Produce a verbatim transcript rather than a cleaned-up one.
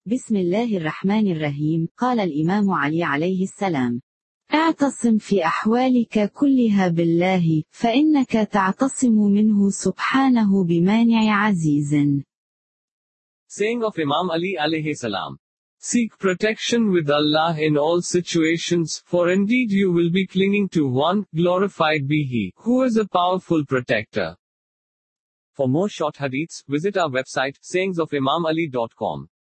بسم الله الرحمن الرحيم. قال الإمام علي عليه السلام: اعتصم في أحوالك كلها بالله، فإنك تعتصم منه سبحانه بمانع عزيز. Saying of Imam Ali alayhi salam. Seek protection with Allah in all situations, for indeed you will be clinging to one, glorified be He, who is a powerful protector. For more short hadiths, visit our website, sayings of imam ali dot com.